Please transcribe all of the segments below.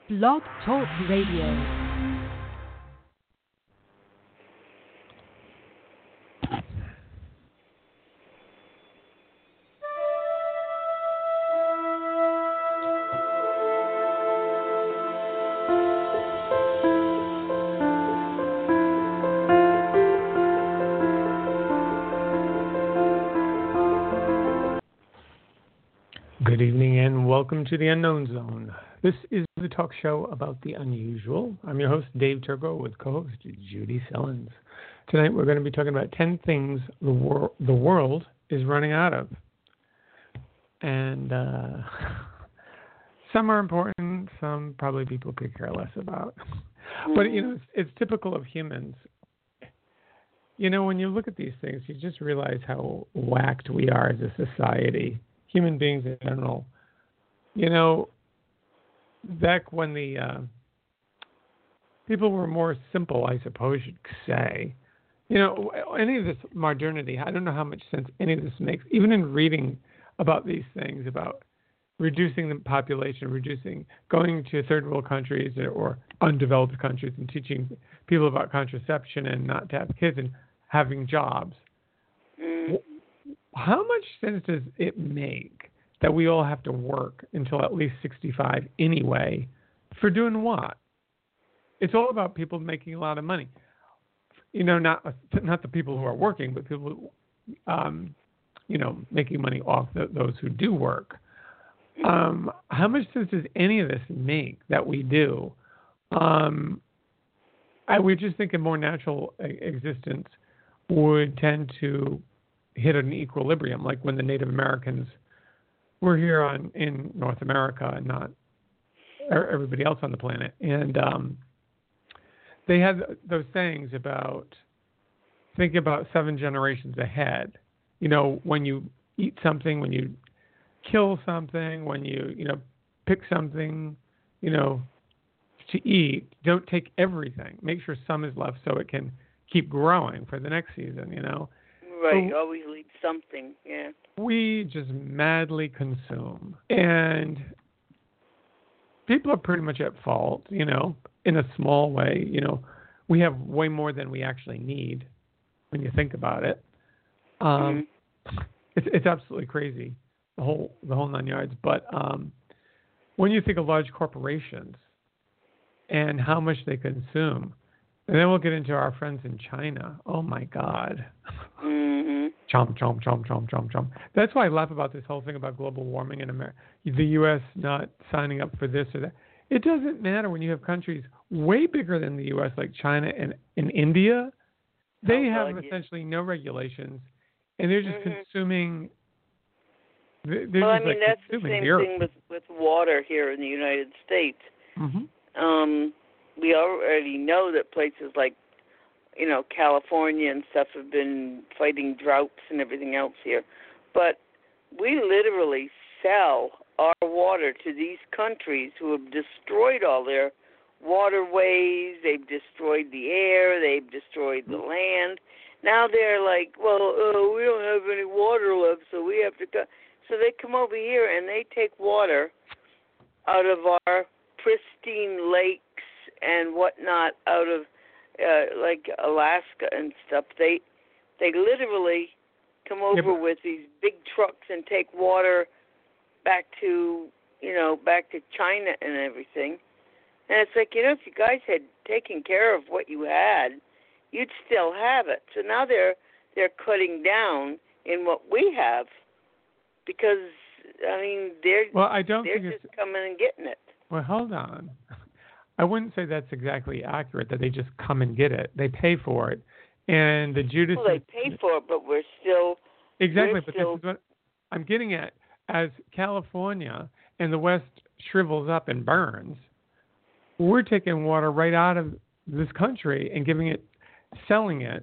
Blog Talk Radio. Good evening and welcome to the Unknown Zone. This is the talk show about the unusual. I'm your host, Dave Turco, with co-host Judy Sellens. Tonight we're going to be talking about 10 things the world is running out of. And some are important, some probably people could care less about. But, it's typical of humans. When you look at these things, you just realize how whacked we are as a society. Human beings in general. Back when the people were more simple, I suppose you'd say. Any of this modernity, I don't know how much sense any of this makes. Even in reading about these things, about reducing the population, going to third world countries or undeveloped countries and teaching people about contraception and not to have kids and having jobs. How much sense does it make that we all have to work until at least 65 anyway? For doing what? It's all about people making a lot of money. Not the people who are working, but people who, making money off those who do work. How much sense does any of this make that we do? I would just think a more natural existence would tend to hit an equilibrium, like when the Native Americans were here in North America and not everybody else on the planet. And they had those sayings about thinking about 7 generations ahead. When you eat something, when you kill something, when you, pick something, to eat, don't take everything. Make sure some is left so it can keep growing for the next season, Right, always leave something, yeah. We just madly consume. And people are pretty much at fault, in a small way. We have way more than we actually need when you think about it. It's absolutely crazy, the whole 9 yards. But when you think of large corporations and how much they consume, and then we'll get into our friends in China. Oh, my God. Chomp, chomp, chomp, chomp, chomp, chomp. That's why I laugh about this whole thing about global warming in America, the U.S. not signing up for this or that. It doesn't matter when you have countries way bigger than the U.S., like China and India. They have essentially no regulations, and they're just consuming. They're that's the same thing with water here in the United States. We already know that places like, California and stuff have been fighting droughts and everything else here. But we literally sell our water to these countries who have destroyed all their waterways. They've destroyed the air. They've destroyed the land. Now they're like, we don't have any water left, so we have to go. So they come over here and they take water out of our pristine lakes and whatnot, out of like Alaska and stuff. They literally come over with these big trucks and take water back to China and everything. And it's like, if you guys had taken care of what you had, you'd still have it. So now they're cutting down in what we have because they're just coming and getting it. Well, hold on. I wouldn't say that's exactly accurate, that they just come and get it. They pay for it. And the Judas... Well, they pay for it, but we're still... Exactly, but this is what I'm getting at. As California and the West shrivels up and burns, we're taking water right out of this country and selling it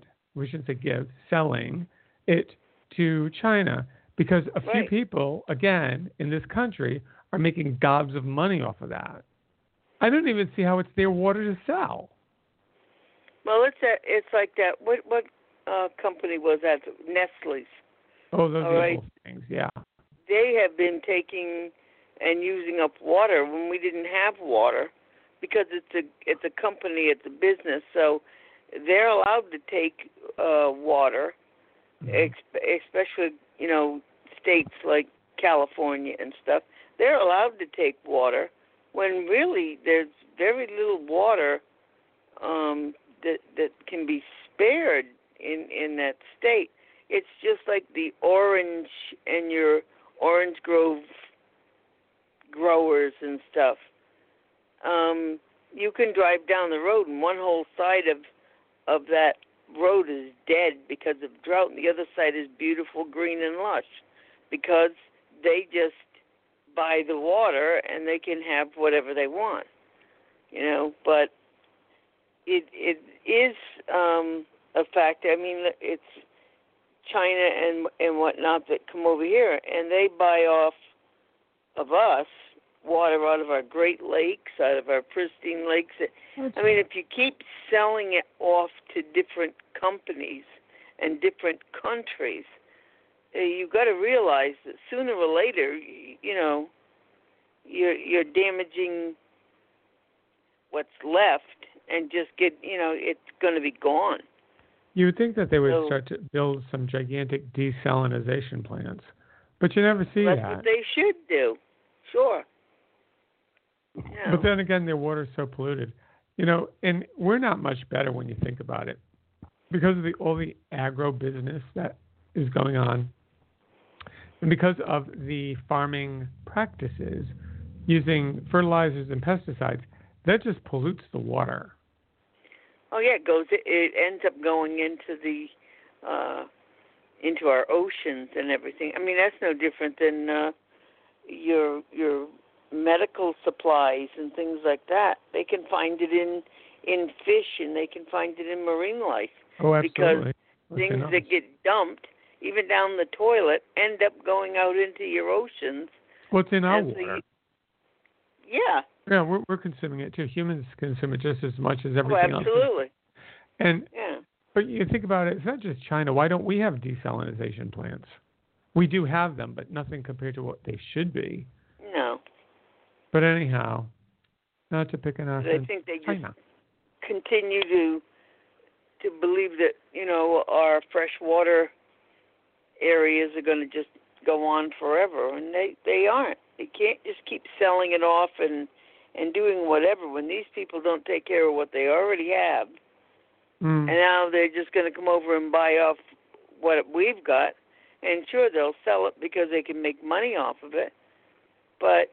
to China. Because a few people, again, in this country are making gobs of money off of that. I don't even see how it's their water to sell. Well, it's like that. What company was that? Nestle's. Oh, those little things, yeah. They have been taking and using up water when we didn't have water. because it's a company, it's a business, so they're allowed to take water, especially states like California and stuff. They're allowed to take water when really there's very little water that can be spared in that state. It's just like the orange and your orange grove growers and stuff. You can drive down the road and one whole side of that road is dead because of drought, and the other side is beautiful, green, and lush because they just buy the water and they can have whatever they want, But it is a fact. I mean, it's China and whatnot that come over here, and they buy off of us water out of our Great Lakes, out of our pristine lakes. I mean, if you keep selling it off to different companies and different countries, you've got to realize that sooner or later, you're damaging what's left, and just it's going to be gone. You would think that they would start to build some gigantic desalinization plants, but you never see that. That's what they should do. Sure. Yeah. But then again, their water's so polluted. And we're not much better when you think about it because of all the agro-business that is going on and because of the farming practices using fertilizers and pesticides, that just pollutes the water. Oh yeah, it ends up going into into our oceans and everything. I mean, that's no different than your medical supplies and things like that. They can find it in fish, and they can find it in marine life. Oh, absolutely. Because things that get dumped, even down the toilet, end up going out into your oceans. What's in our water? Yeah. Yeah, we're consuming it too. Humans consume it just as much as everything else. Absolutely. And but you think about it, it's not just China. Why don't we have desalinization plants? We do have them, but nothing compared to what they should be. No. But anyhow, not to pick an I think they just continue to believe that our freshwater areas are going to just go on forever, and they aren't. They can't just keep selling it off and doing whatever when these people don't take care of what they already have. And now they're just going to come over and buy off what we've got. And sure, they'll sell it because they can make money off of it. But,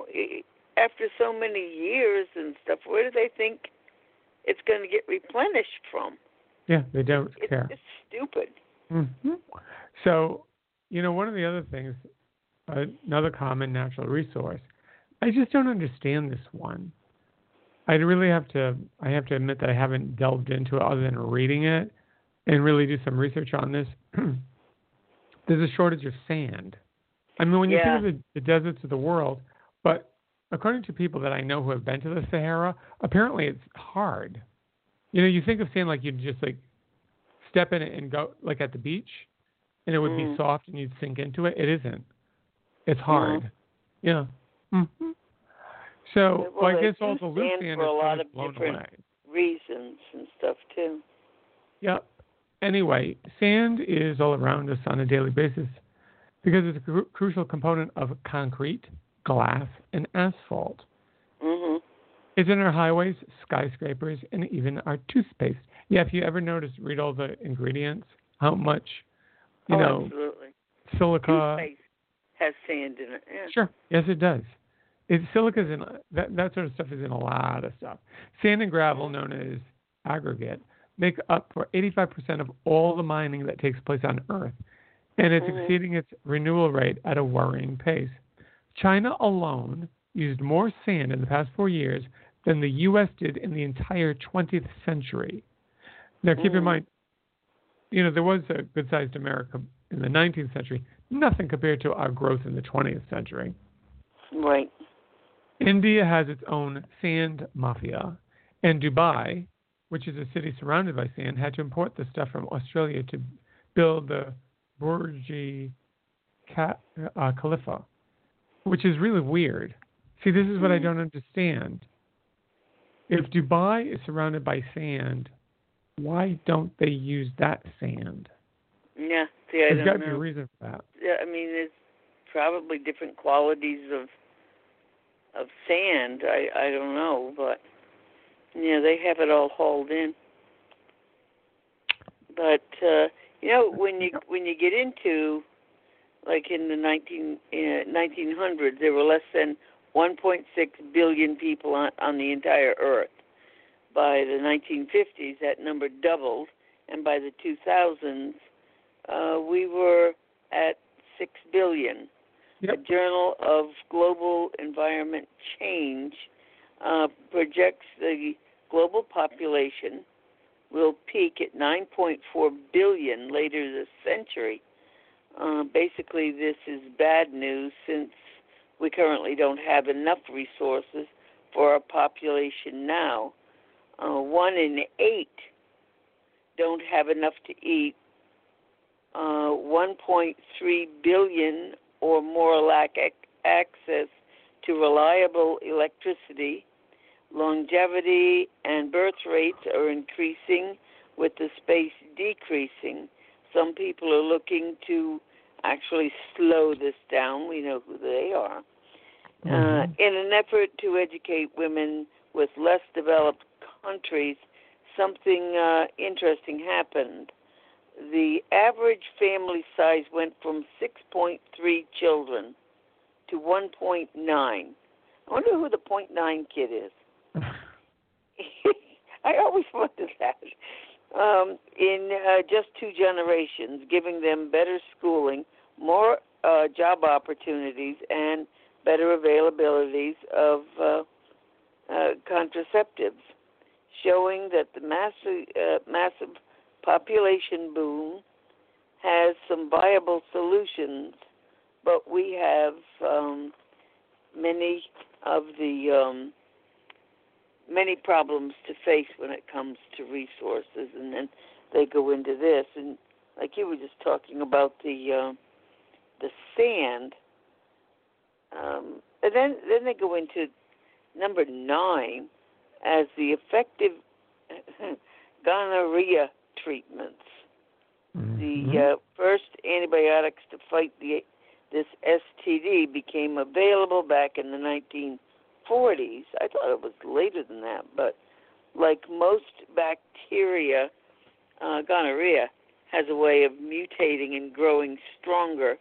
after so many years and stuff, where do they think it's going to get replenished from? Yeah, they don't care. It's stupid. Mm-hmm. So, one of the other things, another common natural resource, I just don't understand this one. I have to admit that I haven't delved into it other than reading it and really do some research on this. There's a shortage of sand. I mean, when you think of the deserts of the world, but according to people that I know who have been to the Sahara, apparently it's hard. You think of sand like you'd just step in it and go like at the beach, and it would be soft and you'd sink into it. It isn't. It's hard. Yeah. Mm-hmm. So, I guess all the loose sand is for a lot of blown different away. reasons and stuff too. Yep. Anyway, sand is all around us on a daily basis because it's a crucial component of concrete, glass, and asphalt. Mm-hmm. It's in our highways, skyscrapers, and even our toothpaste. Yeah, if you ever read all the ingredients, how much, absolutely. Silica. Toothpaste has sand in it. Yeah. Sure. Yes, it does. Silica's in that sort of stuff is in a lot of stuff. Sand and gravel, known as aggregate, make up for 85% of all the mining that takes place on Earth, and it's exceeding its renewal rate at a worrying pace. China alone used more sand in the past 4 years than the U.S. did in the entire 20th century. Now, keep in mind, there was a good-sized America in the 19th century, nothing compared to our growth in the 20th century. Right. India has its own sand mafia, and Dubai, which is a city surrounded by sand, had to import the stuff from Australia to build the Burj Khalifa, which is really weird. See, this is what I don't understand. if Dubai is surrounded by sand, why don't they use that sand? Yeah, see, I There's got to don't be a know. reason for that. Yeah, I mean, there's probably different qualities of sand. I don't know, but yeah, they have it all hauled in. But when you get into like in the 1900s, there were less than 1.6 billion people on the entire Earth. By the 1950s, that number doubled, and by the 2000s, we were at 6 billion. Yep. A Journal of Global Environment Change projects the global population will peak at 9.4 billion later this century. Basically, this is bad news since we currently don't have enough resources for our population now. 1 in 8 don't have enough to eat. 1.3 billion or more lack access to reliable electricity. Longevity and birth rates are increasing with the space decreasing. Some people are looking to actually slow this down. We know who they are. In an effort to educate women with less developed countries, something interesting happened. The average family size went from 6.3 children to 1.9. I wonder who the 0.9 kid is. I always wondered that. In just 2 generations, giving them better schooling, more job opportunities, and better availabilities of contraceptives, showing that the massive population boom has some viable solutions, but we have many problems to face when it comes to resources, and then they go into this, and like you were just talking about the sand, and then they go into number 9 as the effective gonorrhea treatments. The first antibiotics to fight this STD became available back in the 1940s. I thought it was later than that, but like most bacteria, gonorrhea has a way of mutating and growing stronger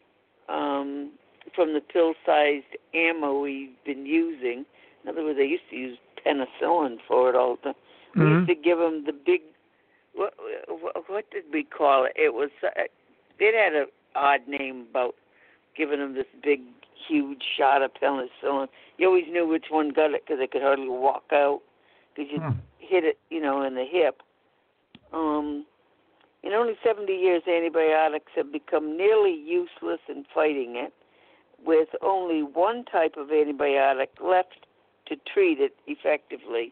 from the pill-sized ammo we've been using. In other words, they used to use penicillin for it all the time. We used to give them the big, what did we call it? It had an odd name about giving them this big, huge shot of penicillin. You always knew which one got it because they could hardly walk out because you hit it, in the hip. In only 70 years, antibiotics have become nearly useless in fighting it, with only one type of antibiotic left to treat it effectively.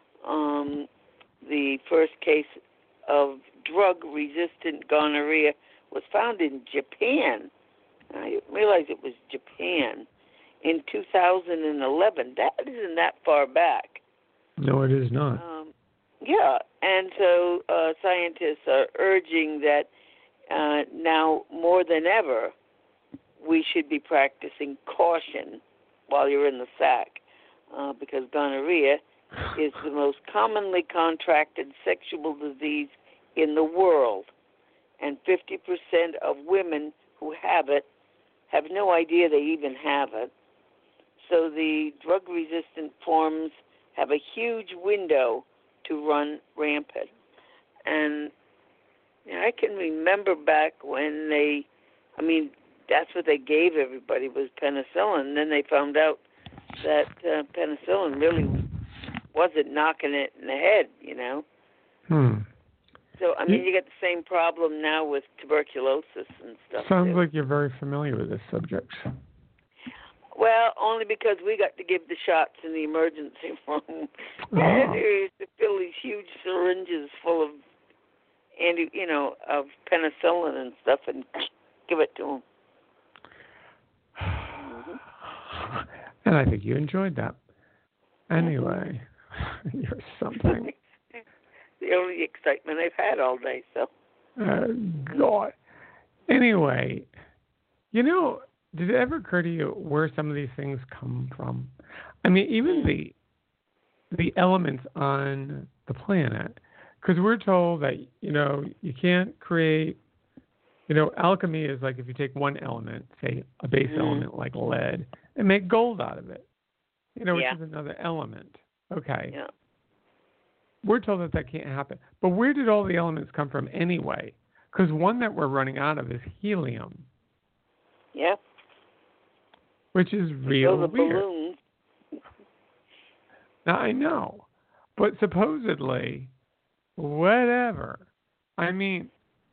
The first case of drug-resistant gonorrhea was found in Japan. I didn't realize it was Japan. In 2011. That isn't that far back. No, it is not. Yeah, and so scientists are urging that now more than ever, we should be practicing caution while you're in the sack, because gonorrhea is the most commonly contracted sexual disease in the world, and 50% of women who have it have no idea they even have it. So the drug-resistant forms have a huge window to run rampant. And I can remember back when that's what they gave everybody was penicillin. Then they found out that penicillin really wasn't knocking it in the head, So, you get the same problem now with tuberculosis and stuff. Sounds like you're very familiar with this subject. Well, only because we got to give the shots in the emergency room. And they used to fill these huge syringes full of of penicillin and stuff and give it to them. And I think you enjoyed that. Anyway. You're something. The only excitement I've had all day, so. God. Anyway, did it ever occur to you where some of these things come from? I mean, even the elements on the planet, because we're told that, you can't create, alchemy is like if you take one element, say a base element like lead, and make gold out of it, which is another element. Okay. Yeah. We're told that can't happen. But where did all the elements come from anyway? Because one that we're running out of is helium. Yeah. Which is real the weird. Balloons. Now, I know. But supposedly, whatever. I mean,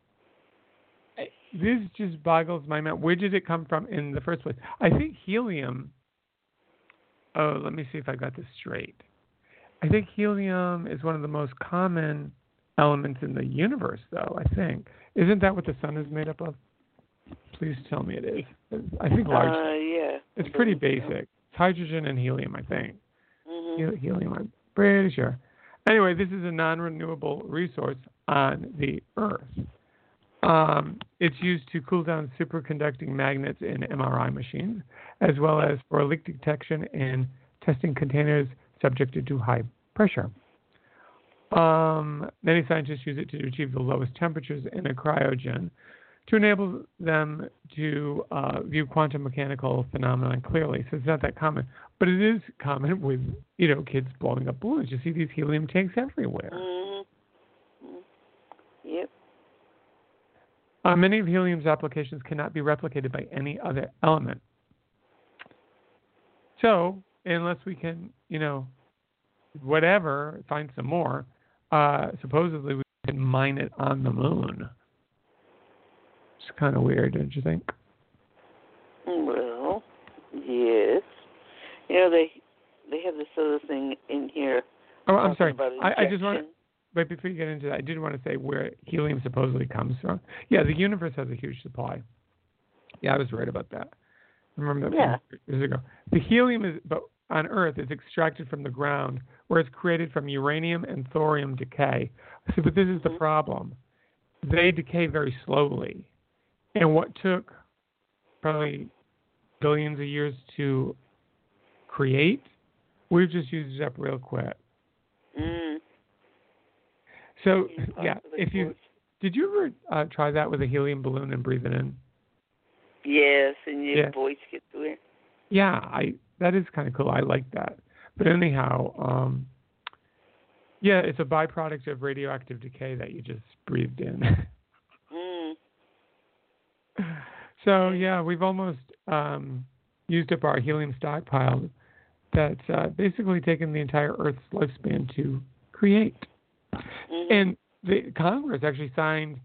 this just boggles my mind. Where did it come from in the first place? I think helium... Oh, let me see if I got this straight. I think helium is one of the most common elements in the universe, though, I think. Isn't that what the sun is made up of? Please tell me it is. I think largely. Yeah. It's pretty basic. It's hydrogen and helium, I think. Mm-hmm. Helium, I'm pretty sure. Anyway, this is a non-renewable resource on the Earth. It's used to cool down superconducting magnets in MRI machines, as well as for leak detection and testing containers subjected to high pressure. Many scientists use it to achieve the lowest temperatures in a cryogen to enable them to view quantum mechanical phenomena clearly. So it's not that common. But it is common with, kids blowing up balloons. You see these helium tanks everywhere. Mm-hmm. Yep. Many of helium's applications cannot be replicated by any other element. So, unless we can, find some more, supposedly we can mine it on the moon. It's kind of weird, don't you think? Well, yes. They have this other thing in here. Oh, I'm sorry. I just want to, right before you get into that, I did want to say where helium supposedly comes from. Yeah, the universe has a huge supply. Yeah, I was right about that. Remember that from years ago. The helium on Earth is extracted from the ground, where it's created from uranium and thorium decay. See, but this is the problem. They decay very slowly. And what took probably billions of years to create, we've just used it up real quick. So, did you ever try that with a helium balloon and breathe it in? Yes, and your voice gets weird. Yeah, that is kind of cool. I like that. But anyhow, it's a byproduct of radioactive decay that you just breathed in. So, we've almost used up our helium stockpile that's basically taken the entire Earth's lifespan to create. And the Congress actually signed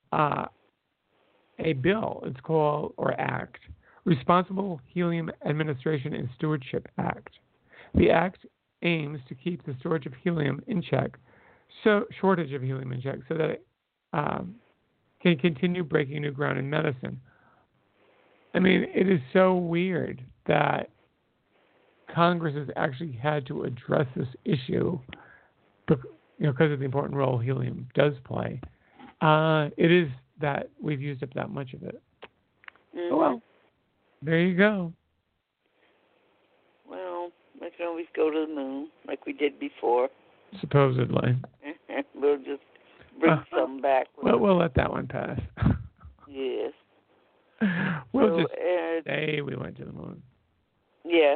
a bill. It's called, or act, Responsible Helium Administration and Stewardship Act. The act aims to keep the storage of helium in check, shortage of helium in check, so that it can continue breaking new ground in medicine. I mean, it is so weird that Congress has actually had to address this issue, because of the important role helium does play. It is that we've used up that much of it. Oh, well, there you go. Well, I can always go to the moon like we did before. Supposedly. We'll just bring some back. We'll let that one pass. Yes. We'll just say we went to the moon. Yeah.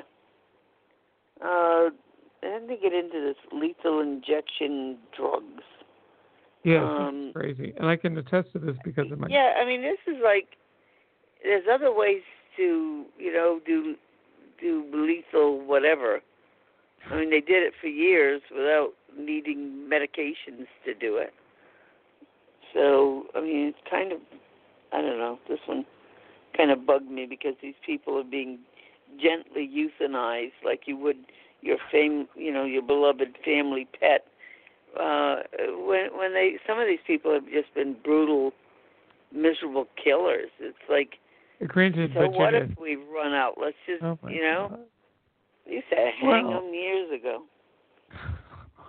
And to get into this lethal injection drugs. Yeah, it's crazy. And I can attest to this because of my... Yeah, I mean, this is like, there's other ways to, do lethal whatever. I mean, they did it for years without needing medications to do it. So, I mean, it's kind of, I don't know, this one kind of bugged me because these people are being gently euthanized like you would your your beloved family pet. When some of these people have just been brutal, miserable killers. It's like, granted, so what if we run out? Let's just, God. you said hang them years ago.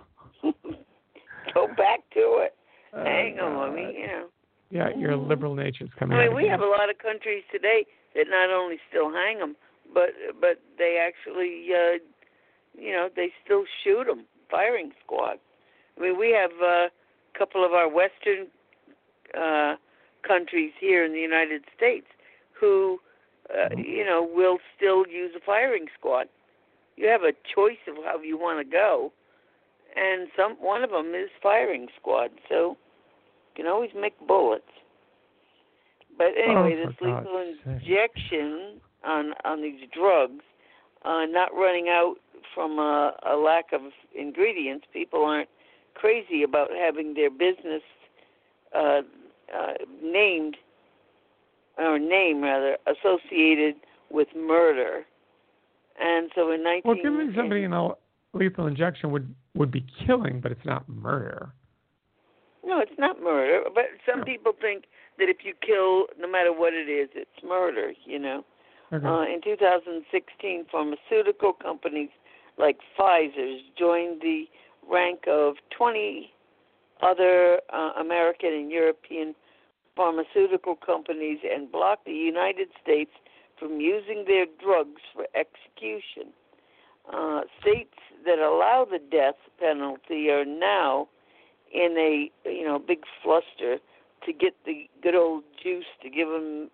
I mean, you know. Yeah, your liberal nature's coming I out mean, we again. have a lot of countries today that not only still hang them, but they actually, they still shoot them, firing squad. I mean, we have a couple of our Western countries here in the United States who, will still use a firing squad. You have a choice of how you want to go, and one of them is firing squad. So you can always make bullets. But anyway, this lethal injection on these drugs, not running out from a lack of ingredients. People aren't crazy about having their business name associated with murder. And so in 19... Well, giving somebody a lethal injection would be killing, but it's not murder. No, it's not murder. But some people think that if you kill, no matter what it is, it's murder, you know. Okay. In 2016, pharmaceutical companies like Pfizer joined the rank of 20 other American and European pharmaceutical companies and blocked the United States from using their drugs for execution. States that allow the death penalty are now in a big fluster to get the good old juice to give them,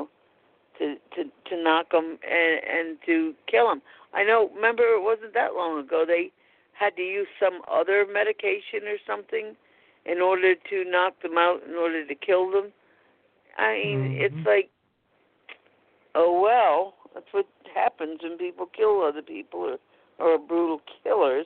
to knock them and to kill them. I know. Remember, it wasn't that long ago they had to use some other medication or something in order to knock them out, in order to kill them. I mean, It's like, oh well, that's what happens when people kill other people or are brutal killers.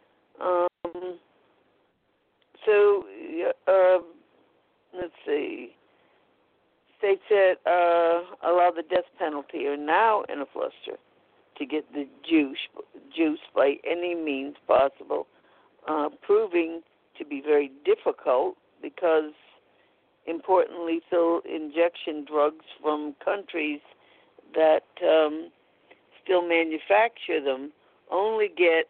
Let's see. States that allow the death penalty are now in a fluster to get the juice by any means possible, proving to be very difficult because important lethal injection drugs from countries that still manufacture them only get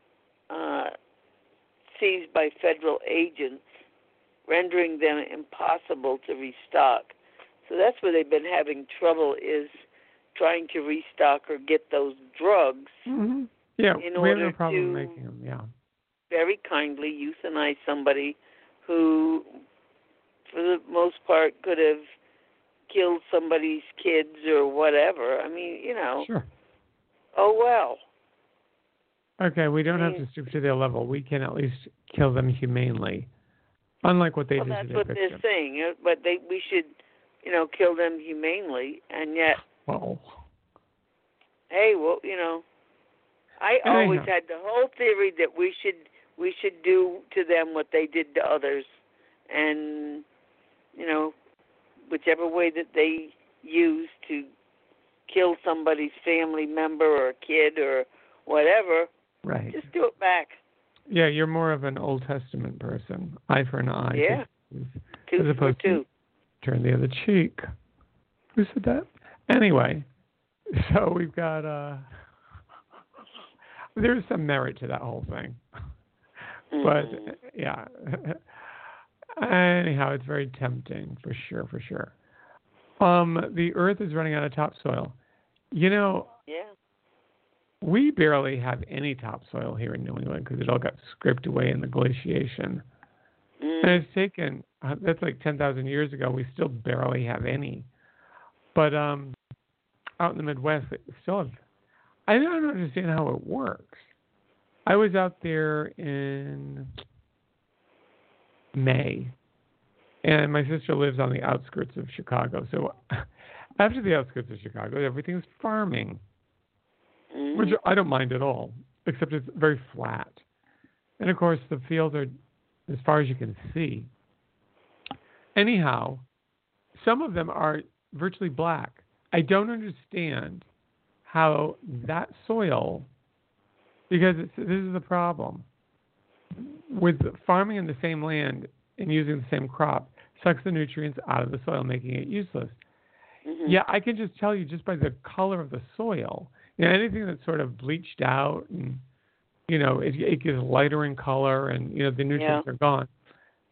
seized by federal agents, rendering them impossible to restock. So that's where they've been having trouble, is trying to restock or get those drugs. Mm-hmm. Yeah, we have no problem to making them, yeah. very kindly euthanize somebody who, for the most part, could have killed somebody's kids or whatever. I mean, Sure. Oh, well. Okay, we don't have to stoop to their level. We can at least kill them humanely, unlike what they do to their victims. That's what they're saying. But we should, kill them humanely, and yet... Well... Hey, well, I always had the whole theory that we should do to them what they did to others, and whichever way that they use to kill somebody's family member or kid or whatever, right? Just do it back. Yeah, you're more of an Old Testament person, eye for an eye. Yeah, as opposed to turn the other cheek. Who said that? Anyway. So we've got, there's some merit to that whole thing. But, yeah. Anyhow, it's very tempting, for sure. The earth is running out of topsoil. Yeah. We barely have any topsoil here in New England because it all got scraped away in the glaciation. And it's taken, that's like 10,000 years ago, we still barely have any. But, out in the Midwest, I don't understand how it works. I was out there in May, and my sister lives on the outskirts of Chicago. So after the outskirts of Chicago, everything's farming, which I don't mind at all, except it's very flat. And, of course, the fields are as far as you can see. Anyhow, some of them are virtually black. I don't understand how that soil, because this is the problem, with farming in the same land and using the same crop, sucks the nutrients out of the soil, making it useless. Yeah, I can just tell you just by the color of the soil, anything that's sort of bleached out and, it gets lighter in color and, the nutrients are gone.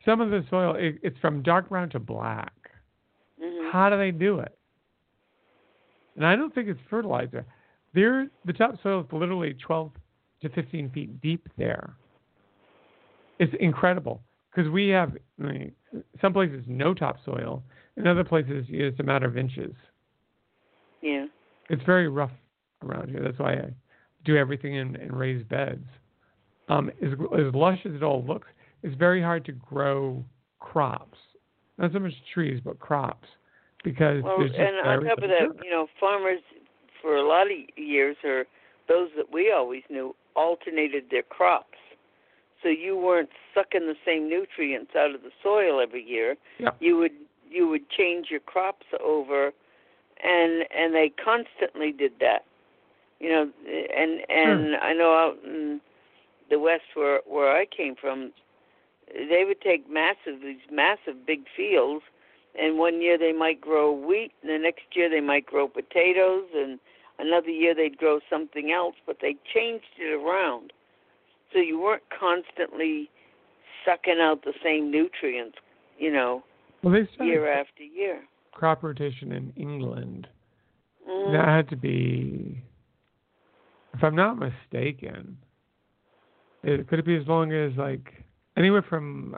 some of the soil, it's from dark brown to black. Mhm. How do they do it? And I don't think it's fertilizer. The topsoil is literally 12 to 15 feet deep there. It's incredible because we have some places no topsoil, and other places it's a matter of inches. Yeah. It's very rough around here. That's why I do everything in raised beds. As lush as it all looks, it's very hard to grow crops. Not so much trees, but crops. Because there's just and on top of that, farmers for a lot of years, or those that we always knew, alternated their crops. So you weren't sucking the same nutrients out of the soil every year. Yeah. You would change your crops over, and they constantly did that. And Sure. I know out in the West where I came from, they would take these massive big fields, and one year they might grow wheat, and the next year they might grow potatoes, and another year they'd grow something else, but they changed it around. So you weren't constantly sucking out the same nutrients, Well, they started year after year. crop rotation in England. Mm-hmm. That had to be, if I'm not mistaken, could it be as long as like anywhere from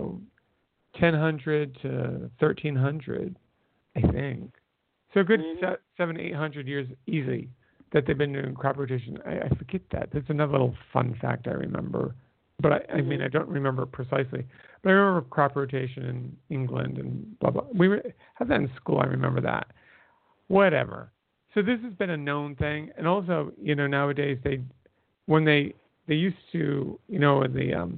1000 to 1300, I think. So a good 700-800 years easy that they've been doing crop rotation. I forget that. That's another little fun fact I remember. But I mean, I don't remember it precisely. But I remember crop rotation in England and blah, blah. We had that in school. I remember that. Whatever. So this has been a known thing. And also, nowadays they used to, in the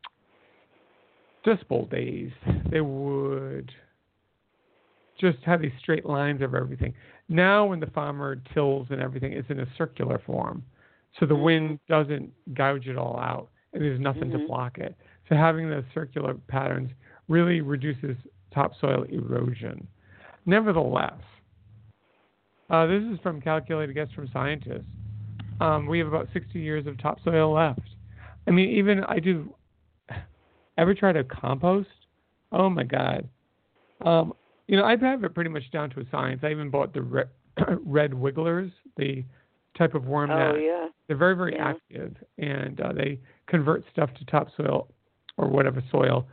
Dust Bowl days, they would just have these straight lines of everything. Now when the farmer tills and everything, it's in a circular form. So the wind doesn't gouge it all out, and there's nothing to block it. So having those circular patterns really reduces topsoil erosion. Nevertheless, this is from Calculated Guess from Scientists. We have about 60 years of topsoil left. I mean, even I do... Ever try to compost? Oh, my God. I have it pretty much down to a science. I even bought the red wigglers, the type of worm that they're very, very active, and they convert stuff to topsoil or whatever soil,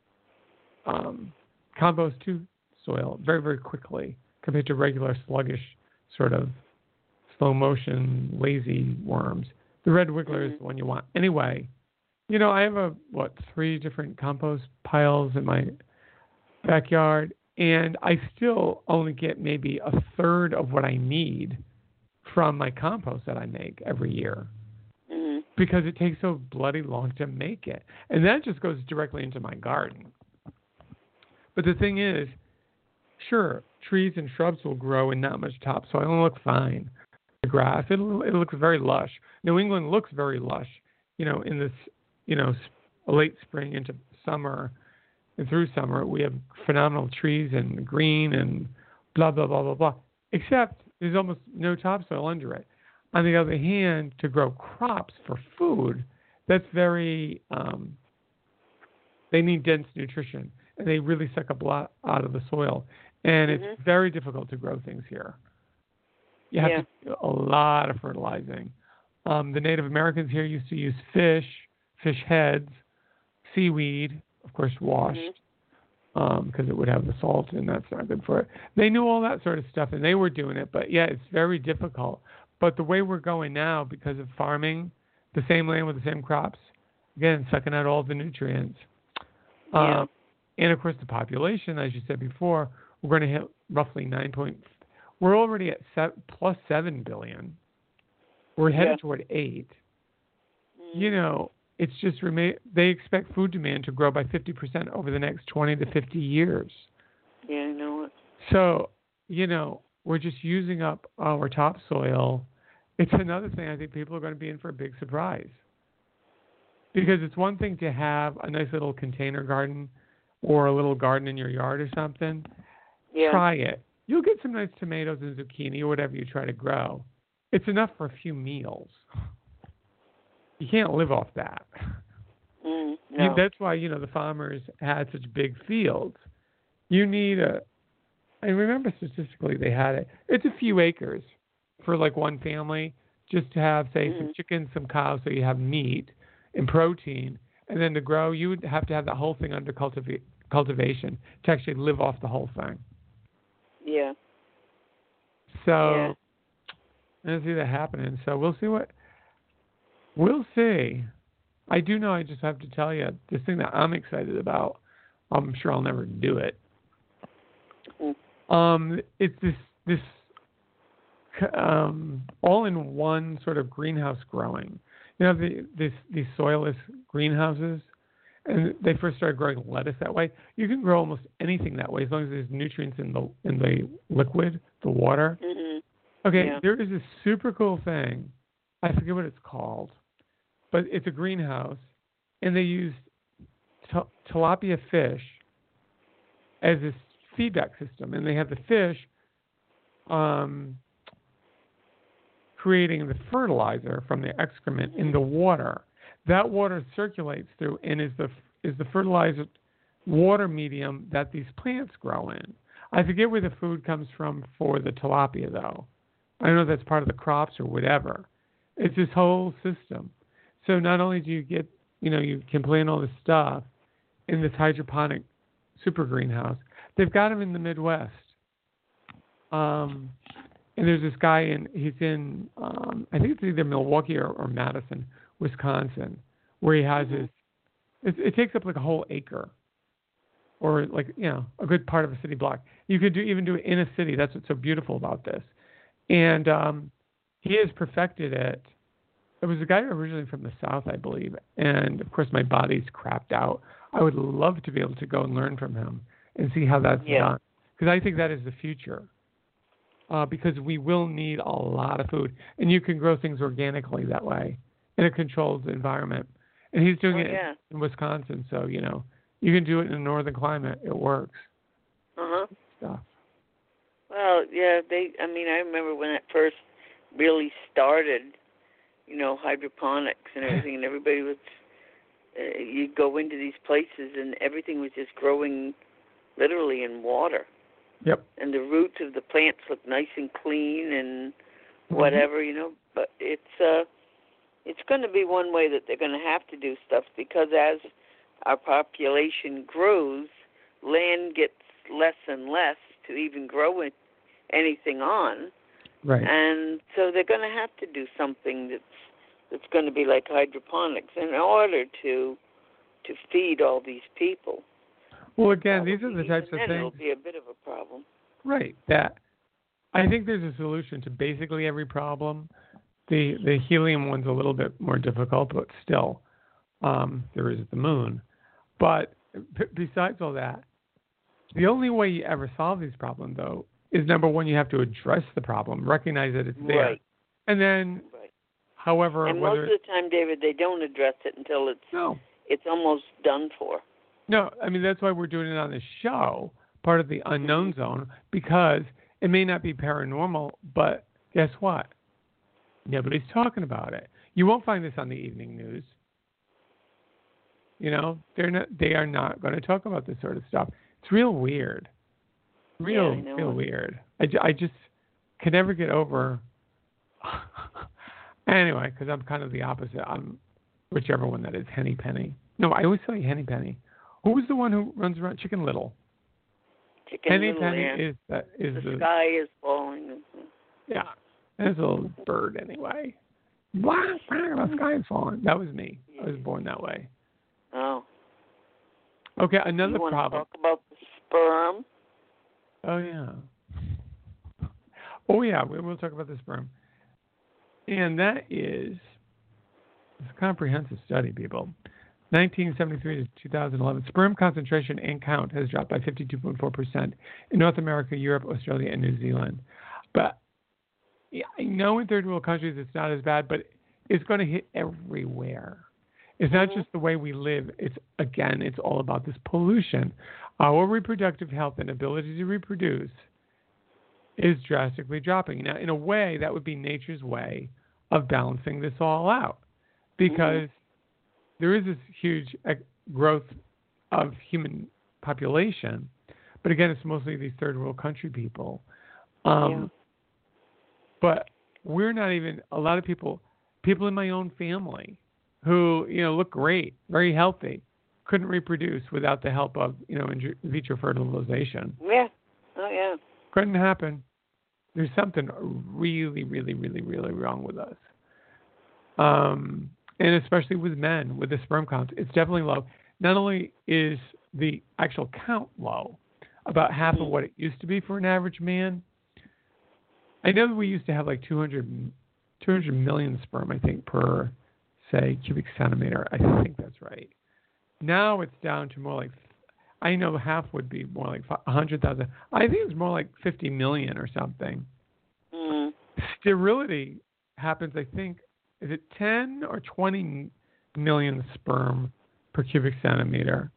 compost to soil very, very quickly compared to regular sluggish sort of slow motion, lazy worms. The red wiggler is the one you want. Anyway, I have 3 different compost piles in my backyard, and I still only get maybe a third of what I need from my compost that I make every year because it takes so bloody long to make it. And that just goes directly into my garden. But the thing is, sure, trees and shrubs will grow in not much topsoil and look fine. The grass, it looks very lush. New England looks very lush, in this, late spring into summer and through summer. We have phenomenal trees and green and blah, blah, blah, blah, blah. Except there's almost no topsoil under it. On the other hand, to grow crops for food, that's very, they need dense nutrition, and they really suck up a lot out of the soil. And it's very difficult to grow things here. You have to do a lot of fertilizing. The Native Americans here used to use fish heads, seaweed, of course washed, because it would have the salt, and that's not good for it. They knew all that sort of stuff, and they were doing it. But, it's very difficult. But the way we're going now, because of farming, the same land with the same crops, again, sucking out all the nutrients. And, of course, the population, as you said before, we're going to hit roughly we're already at plus 7 billion. We're headed toward 8. It's just they expect food demand to grow by 50% over the next 20 to 50 years. Yeah, I know it. So, we're just using up our topsoil. It's another thing I think people are going to be in for a big surprise. Because it's one thing to have a nice little container garden or a little garden in your yard or something. Yeah. Try it. You'll get some nice tomatoes and zucchini or whatever you try to grow. It's enough for a few meals. You can't live off that. No, No. That's why, the farmers had such big fields. You need I remember statistically they had it. It's a few acres for like one family just to have, say, some chickens, some cows, so you have meat and protein. And then to grow, you would have to have that whole thing under cultivation to actually live off the whole thing. Yeah. So Yeah. I don't see that happening. So we'll see. I do know, I just have to tell you, this thing that I'm excited about, I'm sure I'll never do it. It's this all-in-one sort of greenhouse growing. These soilless greenhouses, and they first started growing lettuce that way. You can grow almost anything that way as long as there's nutrients in the liquid, the water. Mm-hmm. Okay, Yeah. there is this super cool thing. I forget what it's called, but it's a greenhouse, and they use tilapia fish as this feedback system, and they have the fish creating the fertilizer from the excrement in the water. That water circulates through and is the fertilizer water medium that these plants grow in. I forget where the food comes from for the tilapia, though. I don't know if that's part of the crops or whatever. It's this whole system. So not only do you get, you can plant all this stuff in this hydroponic super greenhouse, they've got them in the Midwest. And there's this guy he's in, I think it's either Milwaukee or Madison, Wisconsin, where he has it takes up like a whole acre, or like, a good part of a city block. You could even do it in a city. That's what's so beautiful about this. And he has perfected it. It was a guy originally from the South, I believe. And of course, my body's crapped out. I would love to be able to go and learn from him and see how that's done. Because I think that is the future. Because we will need a lot of food. And you can grow things organically that way in a controlled environment. And he's doing it in Wisconsin. So, you can do it in a northern climate. It works. Stuff. Well, yeah, I remember when it first really started, hydroponics and everything, and everybody was, you'd go into these places and everything was just growing literally in water. Yep. And the roots of the plants look nice and clean and whatever, but it's going to be one way that they're going to have to do stuff, because as our population grows, land gets less and less to even grow anything on. Right. And so they're going to have to do something that's going to be like hydroponics in order to feed all these people. Well, again, these are the types of things. It'll be a bit of a problem. Right. That I think there's a solution to basically every problem. The helium one's a little bit more difficult, but still, there is the moon. But besides all that, the only way you ever solve these problems, though, is number one, you have to address the problem, recognize that it's there, and then, however, and most of the time, David, they don't address it until it's almost done for. No, that's why we're doing it on this show, part of the unknown zone, because it may not be paranormal, but guess what? Nobody's talking about it. You won't find this on the evening news. They are not going to talk about this sort of stuff. It's real weird. Real weird. I just can never get over. Anyway, because I'm kind of the opposite. I'm whichever one that is, Henny Penny. No, I always say Henny Penny. Who was the one who runs around? Chicken Little. Henny Penny is the sky is falling. Yeah, it's a little bird anyway. Blah, blah, the sky is falling. That was me. I was born that way. Oh. Okay, another problem. Want to talk about the sperm? Oh yeah. Oh yeah, we'll talk about the sperm. And that is a comprehensive study, people. 1973 to 2011, sperm concentration and count has dropped by 52.4% in North America, Europe, Australia, and New Zealand. But I know in third world countries it's not as bad, but it's going to hit everywhere. It's not just the way we live. It's all about this pollution. Our reproductive health and ability to reproduce is drastically dropping. Now, in a way, that would be nature's way of balancing this all out, because there is this huge growth of human population. But again, it's mostly these third world country people. But we're not even, a lot of people in my own family who, look great, very healthy, couldn't reproduce without the help of, in vitro fertilization. Yeah. Oh, yeah. Couldn't happen. There's something really, really, really, really wrong with us. And especially with men, with the sperm count, it's definitely low. Not only is the actual count low, about half of what it used to be for an average man. I know that we used to have like 200 million sperm, I think, per, say, cubic centimeter. I think that's right. Now it's down to more like, I know half would be more like 100,000. I think it's more like 50 million or something. Sterility happens, I think, is it 10 or 20 million sperm per cubic centimeter?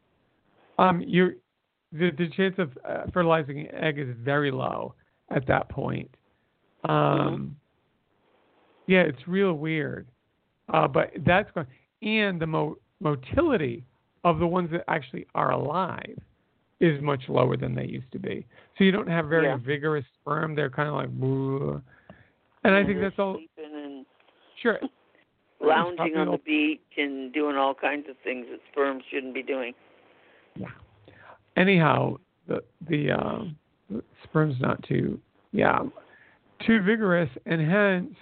The chance of fertilizing an egg is very low at that point. Yeah, it's real weird. But that's going, and the motility of the ones that actually are alive is much lower than they used to be. So you don't have very vigorous sperm. They're kind of like, bleh. And I think that's all. And sure. Lounging on the beach and doing all kinds of things that sperm shouldn't be doing. Yeah. Anyhow, the sperm's not too vigorous, and hence,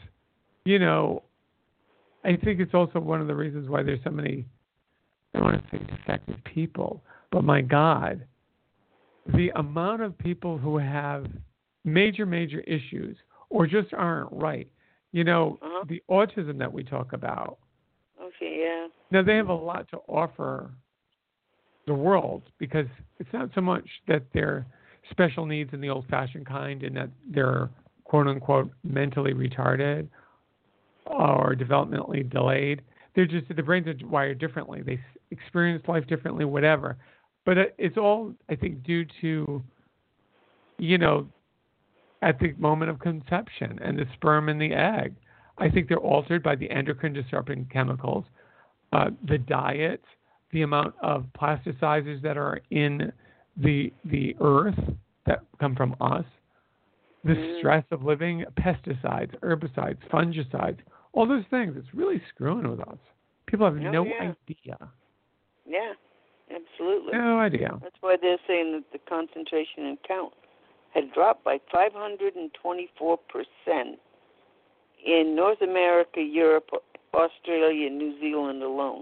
I think it's also one of the reasons why there's so many, I don't want to say defective people, but my God, the amount of people who have major issues or just aren't right. The autism that we talk about. Okay, yeah. Now, they have a lot to offer the world, because it's not so much that they're special needs in the old-fashioned kind and that they're quote-unquote mentally retarded or developmentally delayed. They're just, the brains are wired differently. They experience life differently, whatever. But it's all, I think, due to, at the moment of conception and the sperm and the egg. I think they're altered by the endocrine disrupting chemicals, the diet, the amount of plasticizers that are in the earth that come from us, the stress of living, pesticides, herbicides, fungicides, all those things. It's really screwing with us. People have no idea. Yeah, absolutely. No idea. That's why they're saying that the concentration and count had dropped by 524% in North America, Europe, Australia, and New Zealand alone.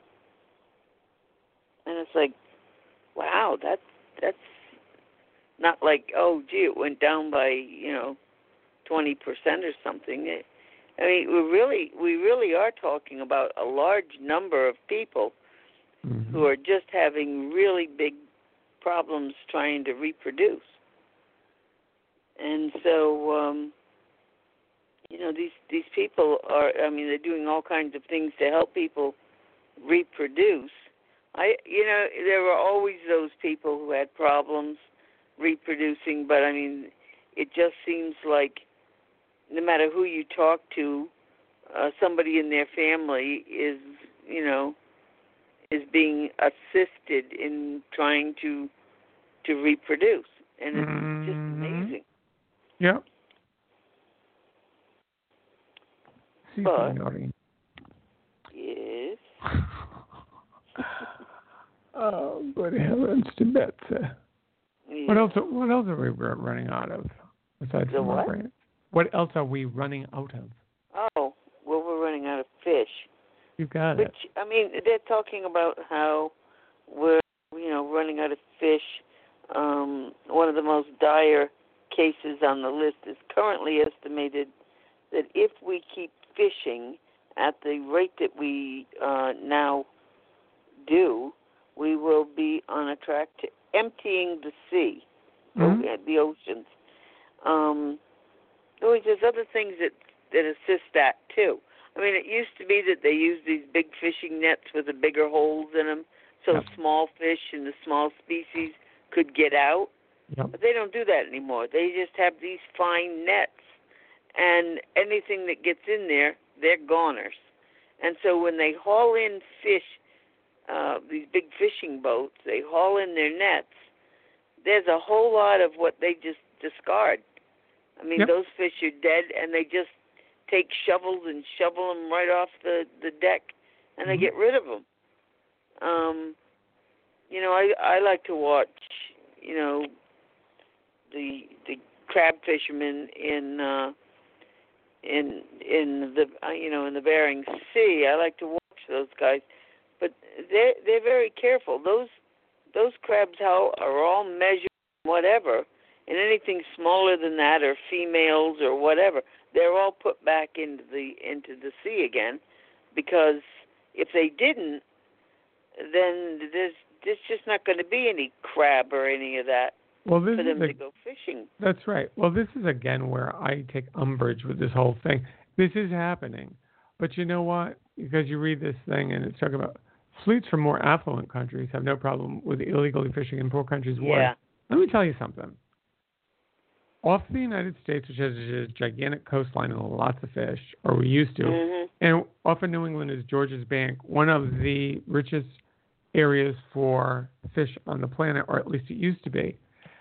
And it's like, wow, that's not like, oh, gee, it went down by 20% or something. I mean, we really are talking about a large number of people who are just having really big problems trying to reproduce. And so, these people are, they're doing all kinds of things to help people reproduce. There were always those people who had problems reproducing, but it just seems like no matter who you talk to, somebody in their family is being assisted in trying to reproduce, and it's just amazing. Yeah. But, yes. Oh, good heavens to Betsy. Yeah. What else are we running out of besides the what? Brains? What else are we running out of? Oh, well, we're running out of fish. You got it. They're talking about how we're, running out of fish. One of the most dire cases on the list is currently estimated that if we keep fishing at the rate that we now do, we will be on a track to emptying the sea, the oceans. There's other things that assist that, too. It used to be that they used these big fishing nets with the bigger holes in them so small fish and the small species could get out. Yep. But they don't do that anymore. They just have these fine nets, and anything that gets in there, they're goners. And so when they haul in fish, these big fishing boats, they haul in their nets, there's a whole lot of what they just discard. I mean, Yep. those fish are dead, and they just take shovels and shovel them right off the deck, and they get rid of them. I like to watch, the crab fishermen in the Bering Sea. I like to watch those guys, but they're very careful. Those crabs are all measured, whatever, and anything smaller than that, or females or whatever, they're all put back into the sea again, because if they didn't, then there's just not going to be any crab or any of that for them to go fishing. That's right. Well, this is again where I take umbrage with this whole thing. This is happening, but you know what? Because you read this thing and it's talking about fleets from more affluent countries have no problem with illegally fishing in poor countries' waters. Yeah. Let me tell you something. Off the United States, which has a gigantic coastline and lots of fish, or we used to, and off of New England is George's Bank, one of the richest areas for fish on the planet, or at least it used to be.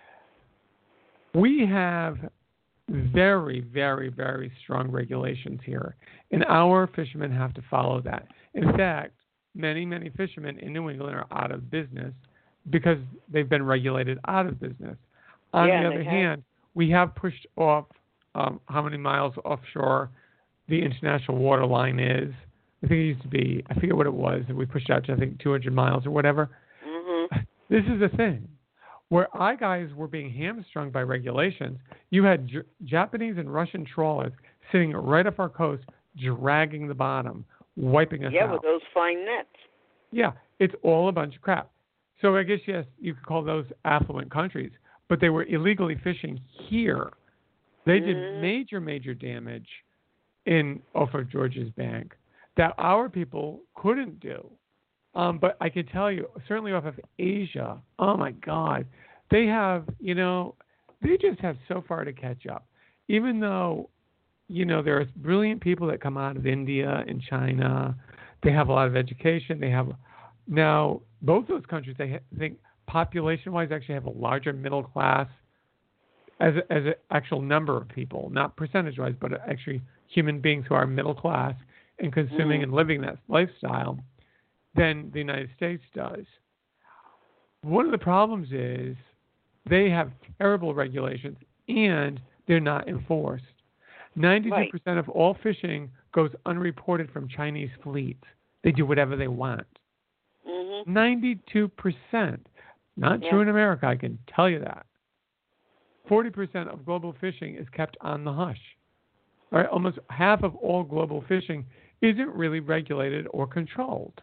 We have very, very, very strong regulations here, and our fishermen have to follow that. In fact, many, many fishermen in New England are out of business because they've been regulated out of business. On the other hand, we have pushed off how many miles offshore the international water line is. I think it used to be, I forget what it was, we pushed out to, I think, 200 miles or whatever. This is the thing. Where our guys were being hamstrung by regulations, you had Japanese and Russian trawlers sitting right off our coast, dragging the bottom, wiping us out. Yeah, with those fine nets. Yeah, it's all a bunch of crap. So I guess, yes, you could call those affluent countries, but they were illegally fishing here. They did major, major damage off of George's Bank that our people couldn't do. But I can tell you, certainly off of Asia, oh my God, they have, they just have so far to catch up. Even though, there are brilliant people that come out of India and China, they have a lot of education. They have, now, both those countries, I think, population-wise, actually have a larger middle class as an actual number of people, not percentage-wise, but actually human beings who are middle class and consuming and living that lifestyle than the United States does. One of the problems is they have terrible regulations and they're not enforced. 92% of all fishing goes unreported from Chinese fleets. They do whatever they want. 92%. Not true in America, I can tell you that. 40% of global fishing is kept on the hush. All right, almost half of all global fishing isn't really regulated or controlled.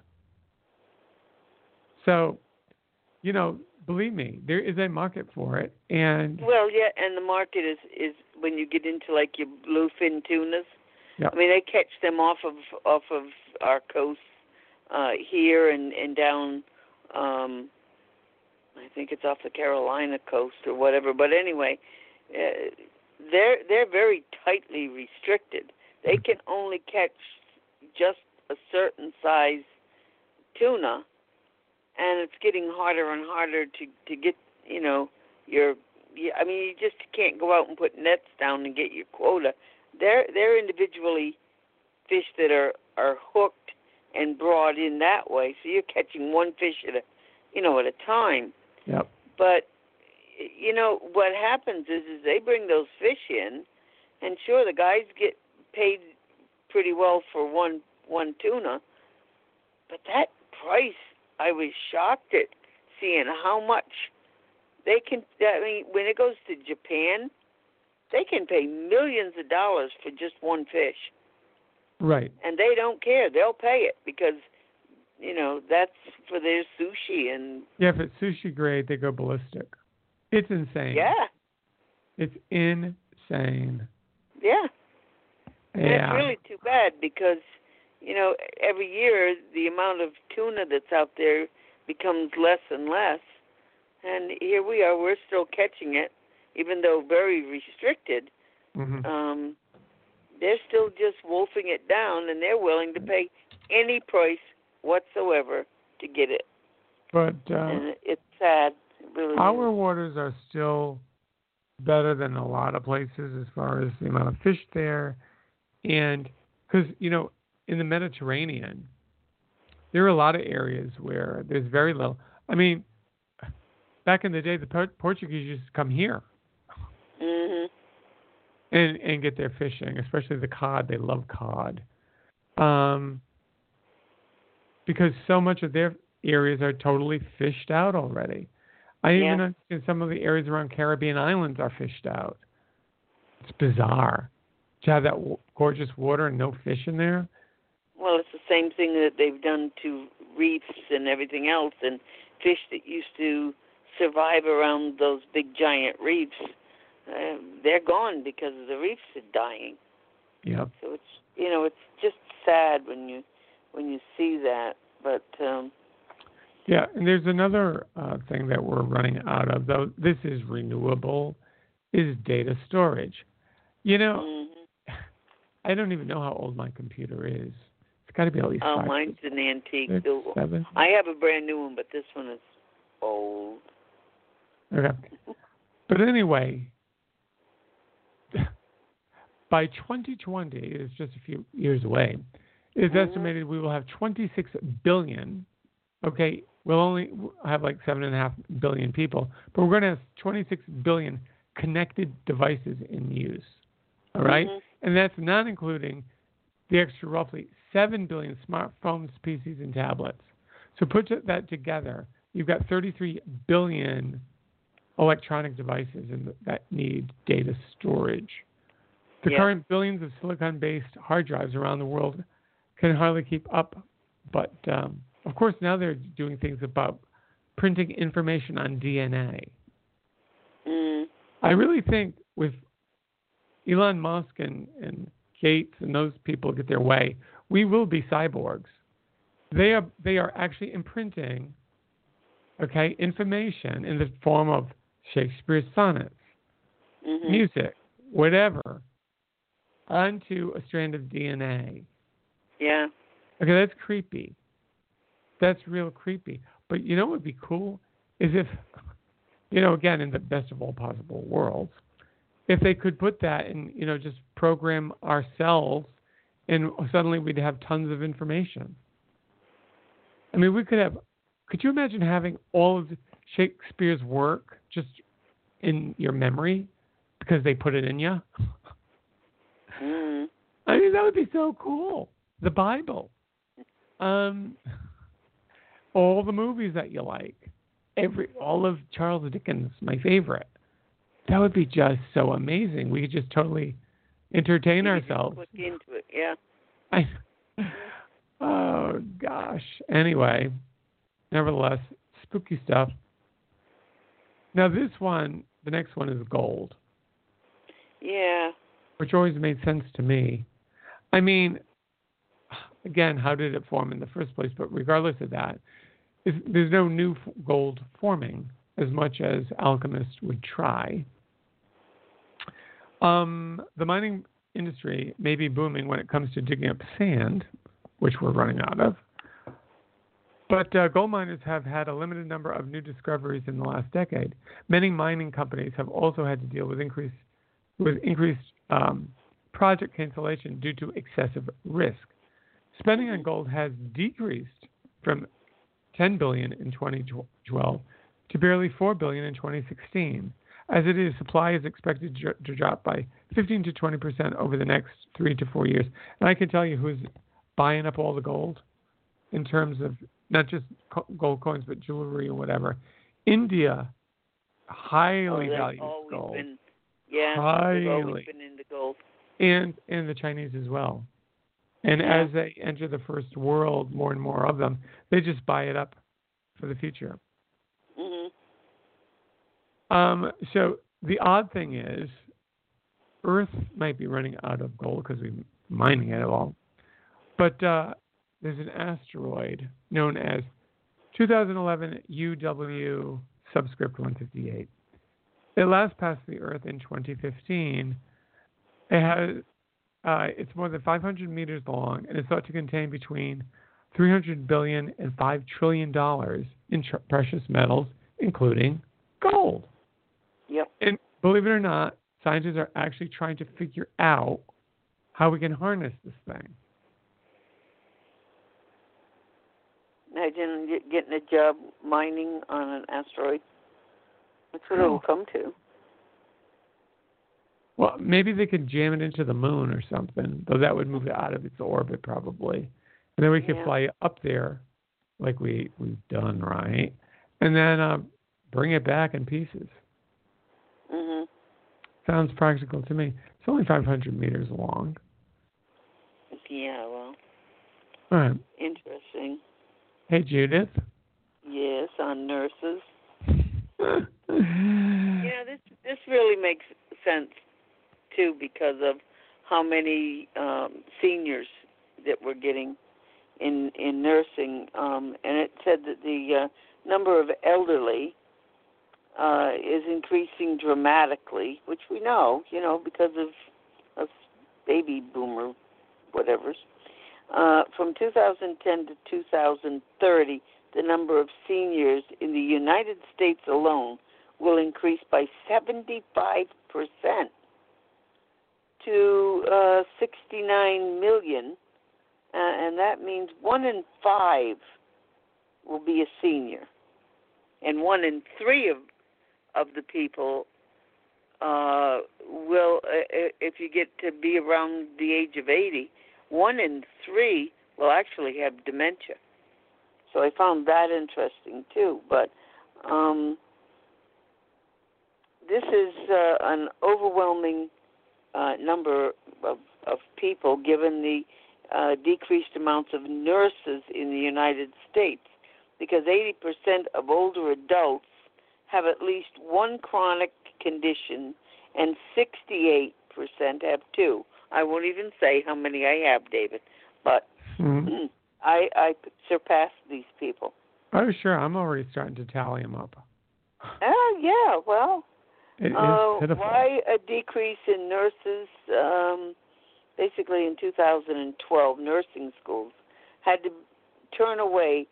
So, believe me, there is a market for it, and and the market is when you get into like your bluefin tunas. Yep. I mean, they catch them off of our coast here and down. I think it's off the Carolina coast or whatever. But anyway, they're very tightly restricted. They can only catch just a certain size tuna. And it's getting harder and harder to get, you just can't go out and put nets down and get your quota. They're individually fish that are hooked and brought in that way. So you're catching one fish at a time. Yep. But, what happens is they bring those fish in, and sure, the guys get paid pretty well for one tuna, but that price, I was shocked at seeing how much they can. I mean, when it goes to Japan, they can pay millions of dollars for just one fish. Right. And they don't care. They'll pay it because, that's for their sushi. And yeah, if it's sushi grade, they go ballistic. It's insane. Yeah. It's insane. Yeah. And it's really too bad because, every year the amount of tuna that's out there becomes less and less. And here we are, we're still catching it, even though very restricted. They're still just wolfing it down, and they're willing to pay any price whatsoever to get it. But and it's sad. It really our is. waters are still better than a lot of places as far as the amount of fish there. And because, in the Mediterranean, there are a lot of areas where there's very little. I mean, back in the day, the Portuguese used to come here Mhm. and get their fishing, especially the cod. They love cod. Because so much of their areas are totally fished out already. I Yeah. even understand some of the areas around Caribbean islands are fished out. It's bizarre to have that gorgeous water and no fish in there. Well, it's the same thing that they've done to reefs and everything else, and fish that used to survive around those big giant reefs. They're gone because the reefs are dying. Yep. So it's just sad when you see that. But Yeah, and there's another thing that we're running out of, though this is renewable, is data storage. mhm. I don't even know how old my computer is. It's got to be at least 5, Mine's an antique. 6, 7. I have a brand new one, but this one is old. Okay. But anyway, by 2020, it's just a few years away, it's estimated we will have 26 billion. Okay, we'll only have like 7.5 billion people, but we're going to have 26 billion connected devices in use. All right? And that's not including the extra roughly 7 billion smartphones, PCs, and tablets. So put that together, you've got 33 billion electronic devices that need data storage. The current billions of silicon-based hard drives around the world can hardly keep up. But, of course, now they're doing things about printing information on DNA. I really think with Elon Musk and Gates and those people get their way, we will be cyborgs. They are actually imprinting, information in the form of Shakespeare's sonnets, music, whatever, onto a strand of DNA. Yeah. Okay, that's creepy. That's real creepy. But you know what would be cool is if, again, in the best of all possible worlds, if they could put that and, just program ourselves and suddenly we'd have tons of information. I mean, could you imagine having all of Shakespeare's work just in your memory because they put it in you? I mean, that would be so cool. The Bible. All the movies that you like. All of Charles Dickens, my favorite. That would be just so amazing. We could just totally entertain ourselves. Just look into it, yeah. Oh, gosh. Anyway, nevertheless, spooky stuff. Now, the next one is gold. Yeah. Which always made sense to me. I mean, again, how did it form in the first place? But regardless of that, there's no new gold forming as much as alchemists would try. The mining industry may be booming when it comes to digging up sand, which we're running out of. But gold miners have had a limited number of new discoveries in the last decade. Many mining companies have also had to deal with increased project cancellation due to excessive risk. Spending on gold has decreased from $10 billion in 2012 to barely $4 billion in 2016. As it is, supply is expected to drop by 15 to 20% over the next 3 to 4 years. And I can tell you who's buying up all the gold in terms of not just gold coins, but jewelry or whatever. India highly values gold. They've always been into gold. And the Chinese as well. And as they enter the first world, more and more of them, they just buy it up for the future. So the odd thing is, Earth might be running out of gold because we're mining it all. But there's an asteroid known as 2011 UW subscript 158. It last passed the Earth in 2015. It's more than 500 meters long and is thought to contain between $300 billion and $5 trillion in precious metals, including gold. Yep. And believe it or not, scientists are actually trying to figure out how we can harness this thing. Imagine getting a job mining on an asteroid. That's what it'll come to. Well, maybe they could jam it into the moon or something, though that would move it out of its orbit probably. And then we could fly up there like we've done, right? And then bring it back in pieces. Mhm. Sounds practical to me. It's only 500 meters long. Yeah, well. All right. Interesting. Hey, Judith. Yes, on nurses. This really makes sense too because of how many seniors that we're getting in nursing, and it said that the number of elderly is increasing dramatically, which we know, because of baby boomer whatevers. From 2010 to 2030, the number of seniors in the United States alone will increase by 75% to 69 million, and that means 1 in 5 will be a senior, and 1 in 3 of the people will, if you get to be around the age of 80, 1 in 3 will actually have dementia. So I found that interesting too. But this is an overwhelming number of people, given the decreased amounts of nurses in the United States, because 80% of older adults have at least one chronic condition, and 68% have 2. I won't even say how many I have, David, but I surpassed these people. Oh, sure. I'm already starting to tally them up. Yeah, well, it is pitiful. Why a decrease in nurses? Basically, in 2012, nursing schools had to turn away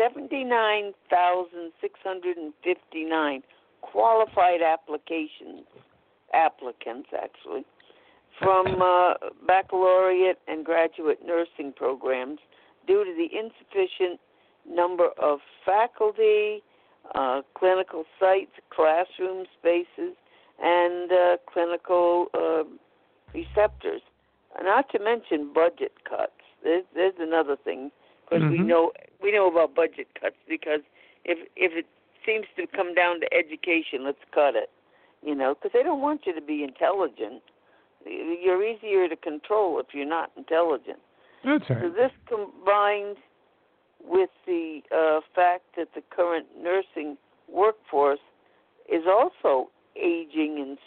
79,659 qualified applicants, actually, from baccalaureate and graduate nursing programs due to the insufficient number of faculty, clinical sites, classroom spaces, and clinical preceptors. Not to mention budget cuts. There's another thing, because we know about budget cuts, because if it seems to come down to education, let's cut it. Because they don't want you to be intelligent. You're easier to control if you're not intelligent. That's right. So this combined with the fact that the current nursing workforce is also aging and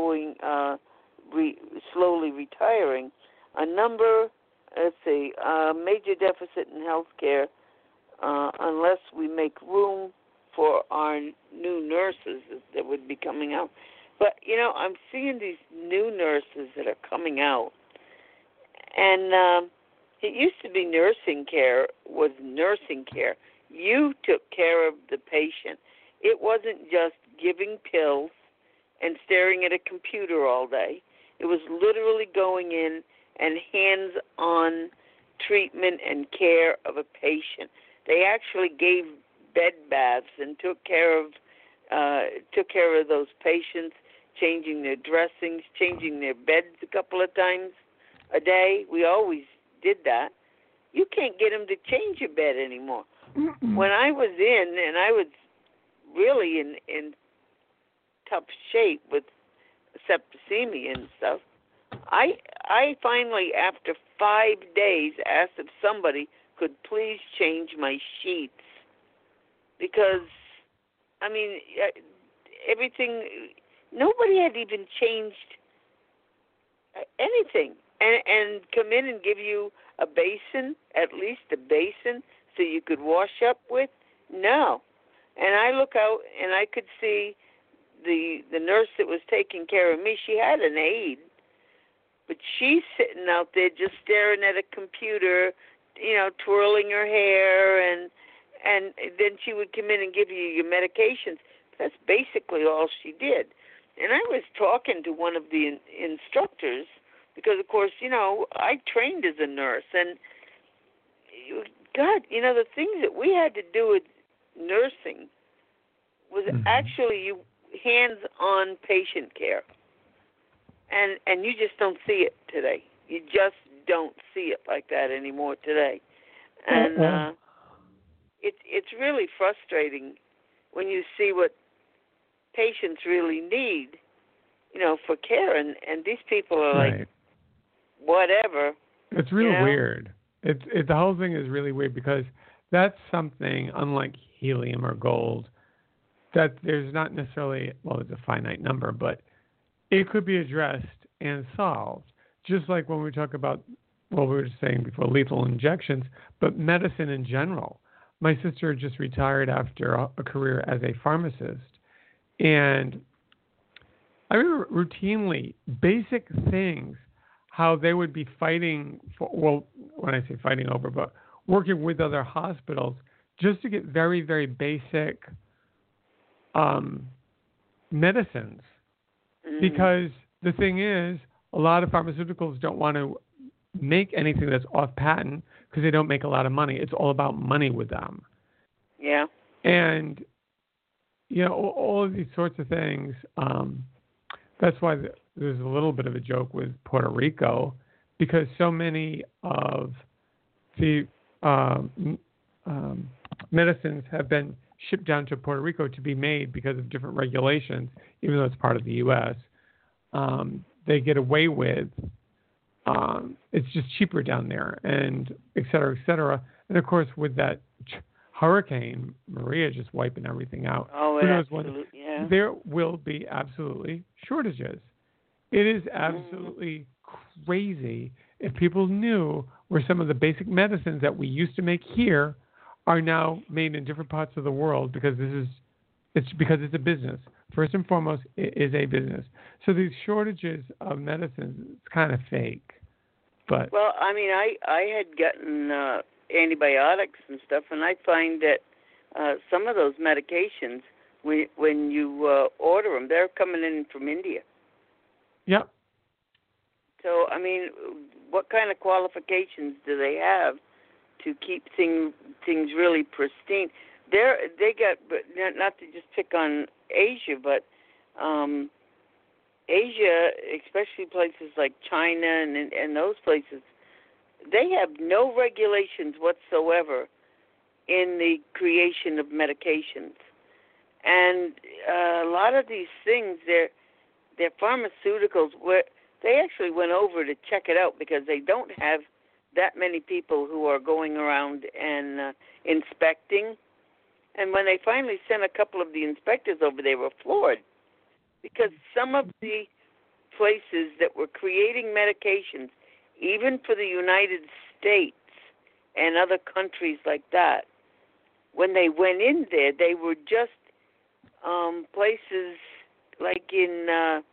slowly retiring, a major deficit in health care, unless we make room for our new nurses that would be coming out. But, I'm seeing these new nurses that are coming out, and it used to be nursing care was nursing care. You took care of the patient. It wasn't just giving pills and staring at a computer all day. It was literally going in and hands-on treatment and care of a patient. They actually gave bed baths and took care of those patients, changing their dressings, changing their beds a couple of times a day. We always did that. You can't get them to change your bed anymore. When I was in, and I was really in tough shape with septicemia and stuff, I finally, after 5 days, asked if somebody could please change my sheets, because, everything, nobody had even changed anything, and come in and give you a basin, at least a basin, so you could wash up with. No. And I look out, and I could see the nurse that was taking care of me. She had an aide, but she's sitting out there just staring at a computer, twirling her hair, and and then she would come in and give you your medications. That's basically all she did. And I was talking to one of the instructors because, of course, I trained as a nurse. And, God, the things that we had to do with nursing was actually hands-on patient care. And you just don't see it today. You just don't see it like that anymore today. And it's really frustrating when you see what patients really need, for care. And these people are like, whatever. It's real weird. The whole thing is really weird because that's something, unlike helium or gold, that there's not necessarily, it's a finite number, but it could be addressed and solved. Just like when we talk about, we were saying before, lethal injections, but medicine in general. My sister just retired after a career as a pharmacist. And I remember routinely basic things, how they would be fighting for, when I say fighting over, but working with other hospitals just to get very, very basic medicines. Because the thing is, a lot of pharmaceuticals don't want to make anything that's off patent because they don't make a lot of money. It's all about money with them. Yeah. And, all of these sorts of things. That's why there's a little bit of a joke with Puerto Rico, because so many of the medicines have been shipped down to Puerto Rico to be made because of different regulations, even though it's part of the U.S. They get away with, it's just cheaper down there, and et cetera, et cetera. And, of course, with that Hurricane Maria just wiping everything out, who knows when, there will be absolutely shortages. It is absolutely crazy if people knew where some of the basic medicines that we used to make here are now made in different parts of the world, because it's a business. First and foremost, it is a business. So these shortages of medicines, it's kind of fake. But I had gotten antibiotics and stuff, and I find that some of those medications, when you order them, they're coming in from India. Yep. So, what kind of qualifications do they have to keep things really pristine? They got, but not to just pick on Asia, but Asia, especially places like China and those places, they have no regulations whatsoever in the creation of medications. And a lot of these things, they're pharmaceuticals, where they actually went over to check it out because they don't have that many people who are going around and inspecting. And when they finally sent a couple of the inspectors over, they were floored because some of the places that were creating medications, even for the United States and other countries like that, when they went in there, they were just places like in,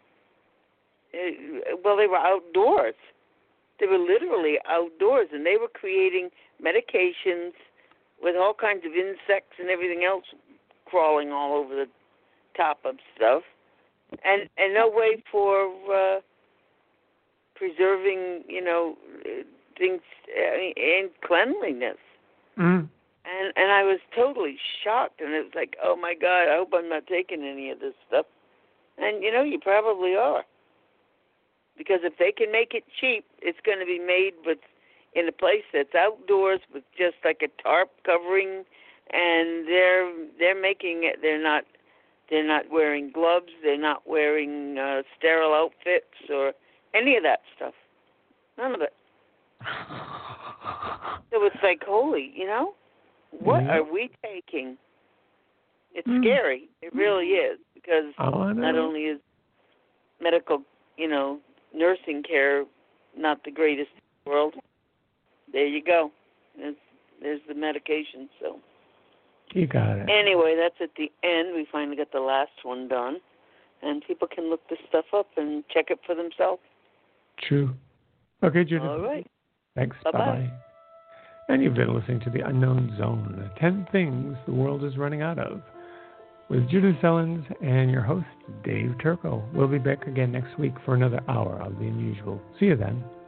they were outdoors. They were literally outdoors, and they were creating medications with all kinds of insects and everything else crawling all over the top of stuff, and no way for preserving, things and cleanliness. And I was totally shocked, and it was like, oh my God, I hope I'm not taking any of this stuff. And you probably are, because if they can make it cheap, it's going to be made in a place that's outdoors with just like a tarp covering, and they're making it. They're not wearing gloves. They're not wearing sterile outfits or any of that stuff. None of it. So it's like, holy, what are we taking? It's scary. It really is, because not only is medical, nursing care not the greatest in the world. There you go. There's the medication. So you got it. Anyway, that's at the end. We finally got the last one done, and people can look this stuff up and check it for themselves. True. Okay, Judith. All right. Thanks. Bye-bye. Bye-bye. And you've been listening to The Unknown Zone, 10 Things the World is Running Out of, with Judith Sellens and your host, Dave Turco. We'll be back again next week for another hour of The Unusual. See you then.